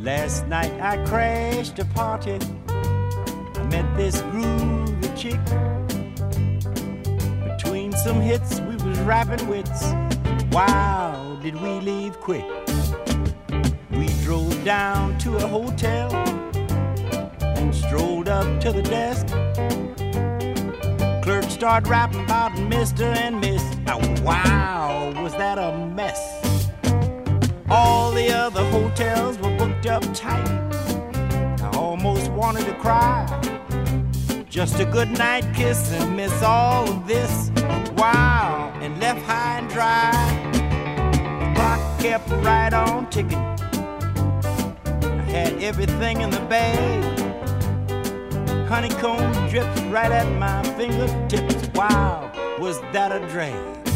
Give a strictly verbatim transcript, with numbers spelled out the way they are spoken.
Last night I crashed a party. I met this groovy chick. Between some hits we was rapping wits. Wow, did we leave quick. We drove down to a hotel and strolled up to the desk. Clerk started rapping about Mister and Miss. Now, wow, was that a mess. All the other hotels were booked up tight. I almost wanted to cry. Just a good night kiss and miss all of this. Wow, and left high and dry. The clock kept right on ticking. I had everything in the bag. Honeycomb drips right at my fingertips. Wow, was that a drag.